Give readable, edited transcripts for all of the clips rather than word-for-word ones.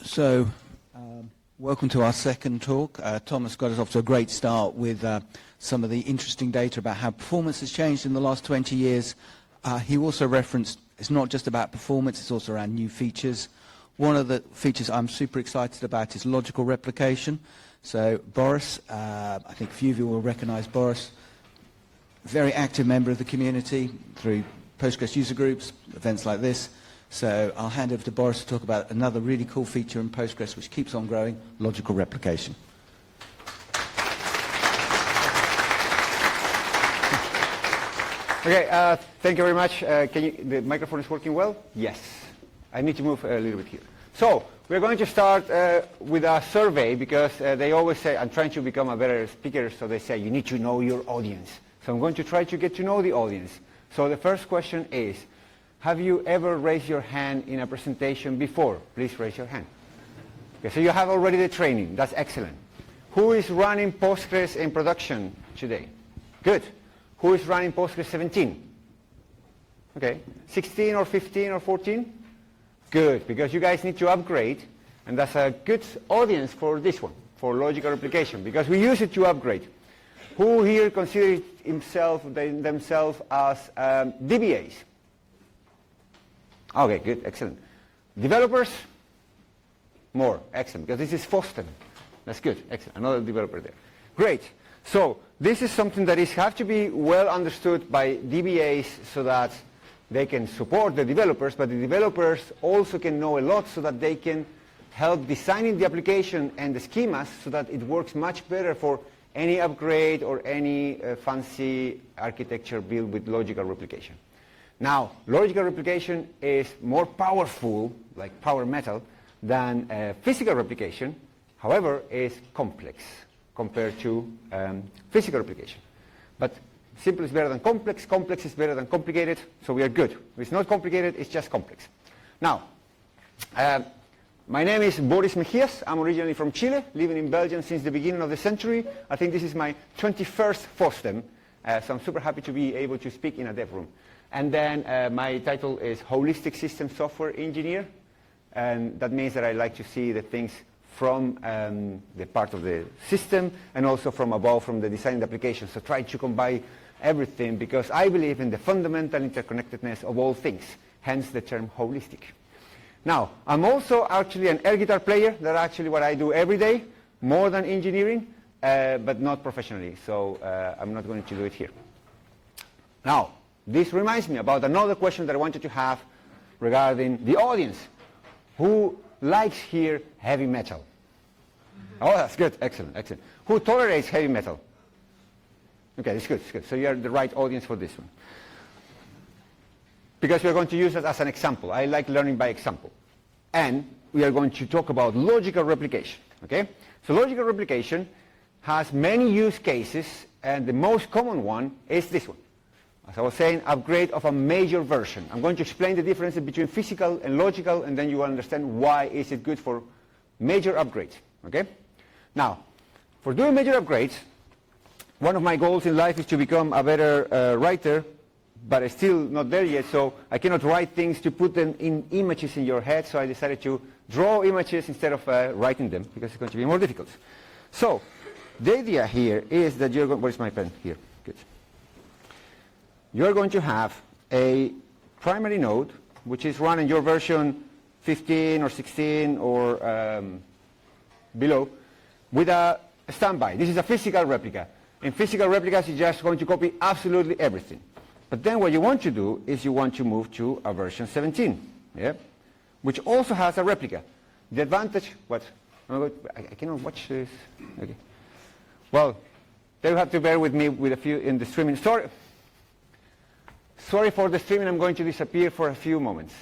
So, welcome to our second talk. Thomas got us off to a great start with some of the interesting data about how performance has changed in the last 20 years. He also referenced it's not just about performance, it's also around new features. One of the features I'm super excited about is logical replication. So Boris, I think a few of you will recognize Boris, very active member of the community through Postgres user groups, events like this. So I'll hand over to Boris to talk about another really cool feature in Postgres which keeps on growing, logical replication. Okay, thank you very much. The microphone is working well? Yes. I need to move a little bit here. So we're going to start with a survey because they always say, I'm trying to become a better speaker, so they say you need to know your audience. So I'm going to try to get to know the audience. So the first question is, have you ever raised your hand in a presentation before? Please raise your hand. Okay, so you have already the training. That's excellent. Who is running Postgres in production today? Good. Who is running Postgres 17? Okay. 16 or 15 or 14? Good, because you guys need to upgrade, and that's a good audience for this one, for logical replication, because we use it to upgrade. Who here considers themselves as DBAs? Okay, good, excellent. Developers? More, excellent, because this is FOSDEM. That's good, excellent, another developer there. Great, so this is something that has to be well understood by DBAs so that they can support the developers, but the developers also can know a lot so that they can help designing the application and the schemas so that it works much better for any upgrade or any fancy architecture built with logical replication. Now, logical replication is more powerful, like power metal, than physical replication. However, is complex compared to physical replication. But simple is better than complex. Complex is better than complicated. So we are good. If it's not complicated, it's just complex. Now, my name is Boris Mejias. I'm originally from Chile, living in Belgium since the beginning of the century. I think this is my 21st FOSDEM. So I'm super happy to be able to speak in a dev room. And then my title is Holistic System Software Engineer. And that means that I like to see the things from the part of the system and also from above, from the design and application. So try to combine everything because I believe in the fundamental interconnectedness of all things, hence the term holistic. Now, I'm also actually an air guitar player. That's actually what I do every day, more than engineering, but not professionally. So I'm not going to do it here. Now, this reminds me about another question that I wanted to have regarding the audience. Who likes here heavy metal? Oh, that's good. Excellent, excellent. Who tolerates heavy metal? Okay, it's good, it's good. So you're the right audience for this one. Because we're going to use it as an example. I like learning by example. And we are going to talk about logical replication. Okay? So logical replication has many use cases, and the most common one is this one. As I was saying, upgrade of a major version. I'm going to explain the difference between physical and logical, and then you will understand why is it good for major upgrades. Okay? Now, for doing major upgrades, one of my goals in life is to become a better writer, but I'm still not there yet, so I cannot write things to put them in images in your head, so I decided to draw images instead of writing them, because it's going to be more difficult. So, the idea here is that you're going... Where's my pen? Here. Good. You're going to have a primary node, which is running your version 15 or 16 or below, with a standby. This is a physical replica. In physical replicas, you're just going to copy absolutely everything. But then what you want to do is you want to move to a version 17, yeah? Which also has a replica. The advantage, what? I cannot watch this. Okay. Well, they will have to bear with me with a few in the streaming. Sorry for the streaming, I'm going to disappear for a few moments.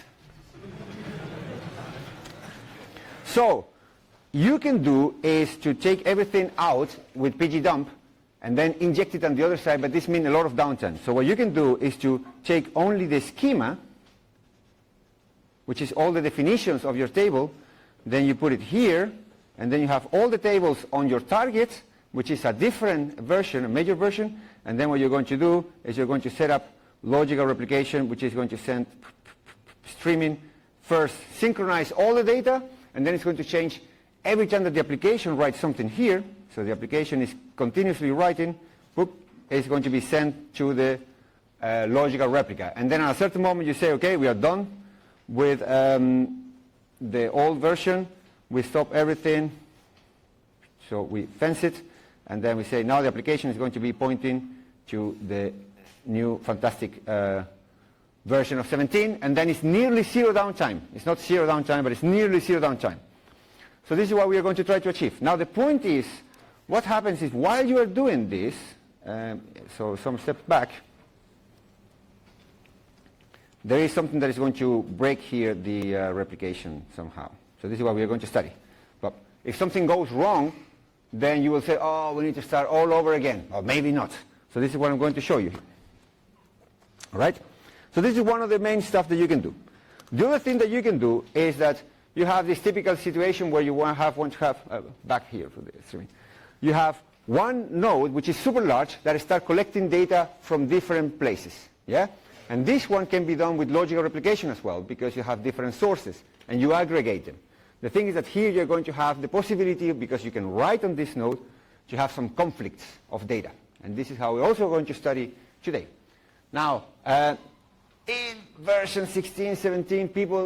So, you can do is to take everything out with pgdump and then inject it on the other side, but this means a lot of downtime. So what you can do is to take only the schema, which is all the definitions of your table, then you put it here, and then you have all the tables on your target, which is a different version, a major version, and then what you're going to do is you're going to set up logical replication, which is going to send streaming, first synchronize all the data, and then it's going to change every time that the application writes something here. So the application is continuously writing, boop, it's going to be sent to the logical replica. And then at a certain moment you say, okay, we are done with the old version. We stop everything. So we fence it, and then we say now the application is going to be pointing to the new fantastic version of 17, and then it's nearly zero downtime. It's not zero downtime, but it's nearly zero downtime. So this is what we are going to try to achieve. Now the point is, what happens is while you are doing this, so some steps back, there is something that is going to break here the replication somehow. So this is what we are going to study. But if something goes wrong, then you will say, oh, we need to start all over again. Or maybe not. So this is what I'm going to show you. All right? So this is one of the main stuff that you can do. The other thing that you can do is that you have this typical situation where you want to have back here for the streaming. You have one node which is super large that starts collecting data from different places. Yeah? And this one can be done with logical replication as well, because you have different sources and you aggregate them. The thing is that here you're going to have the possibility, because you can write on this node, to have some conflicts of data. And this is how we're also going to study today. Now, in version 16, 17, people